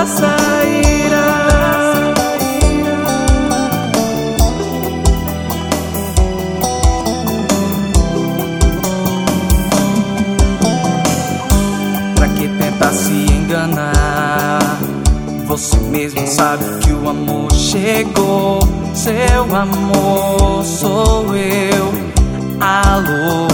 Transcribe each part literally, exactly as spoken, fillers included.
sairá. Pra que tentar se enganar? Você mesmo sabe que o amor chegou. Seu amor sou eu. Alô.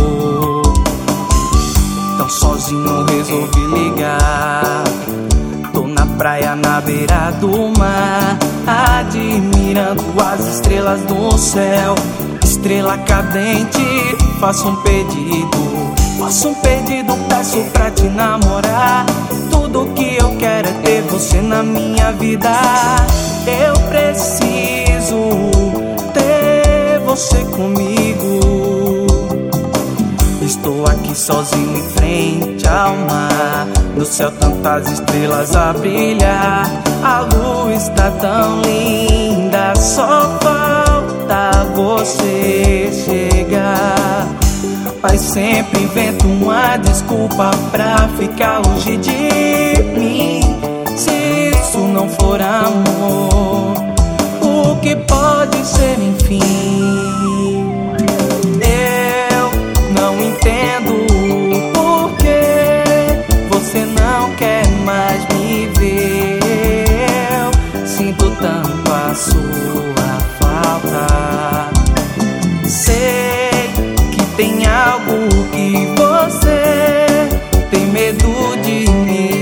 Tão sozinho resolvi ligar. Tô na praia na beira do mar, admirando as estrelas do céu. Estrela cadente, faço um pedido. Faço um pedido, peço pra te namorar. Tudo que eu quero é ter você na minha vida. Eu preciso ter você comigo. Estou aqui sozinho em frente ao mar. No céu tantas estrelas a brilhar. A luz está tão linda, só falta você chegar. Mas sempre invento uma desculpa pra ficar longe de mim. Se isso não for amor, o que pode ser enfim? Eu não entendo por que você não quer mais me ver. Eu sinto tanto a sua falta. Sei que tem algo que você tem medo de me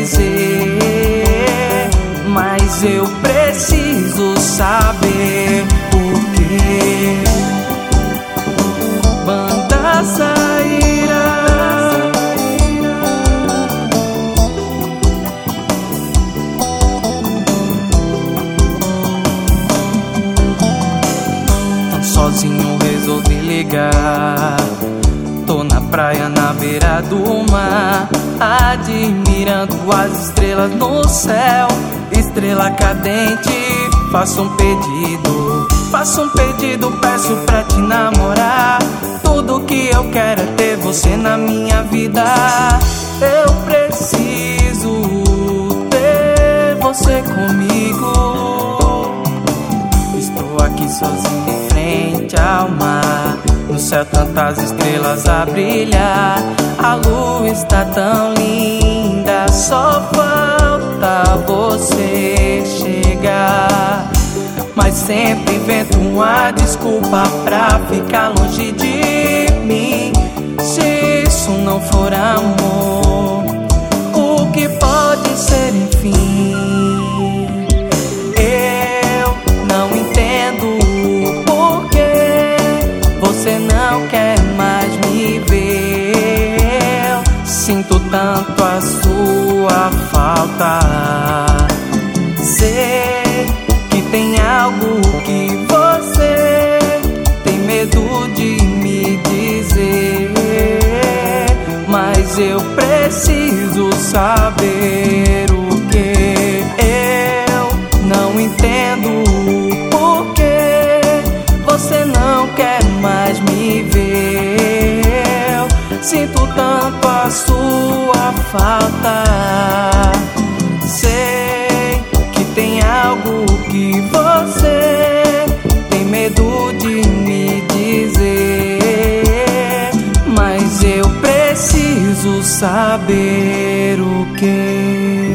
dizer, mas eu preciso saber por quê. Banda sairá. Tão sozinho resolvi ligar. Tô na praia na beira do mar, admirando as estrelas no céu. Estrela cadente, faço um pedido. Faço um pedido, peço pra te namorar. Tudo que eu quero é ter você na minha vida. Eu preciso ter você comigo. Estou aqui sozinho em frente ao mar. No céu tantas estrelas a brilhar. A lua está tão linda, só falta você chegar. Mas sempre invento uma desculpa pra ficar longe de mim. Se isso não for amor, o que pode ser enfim? Eu não entendo por que você não quer mais me ver. Eu sinto tanto a sua falta. Sei que tem algo que você tem medo de me dizer, mas eu preciso saber o que. Eu não entendo por que você não quer mais me ver. Eu sinto tanto a sua falta. Sei que tem algo que você tem medo de me dizer, mas eu preciso saber o que.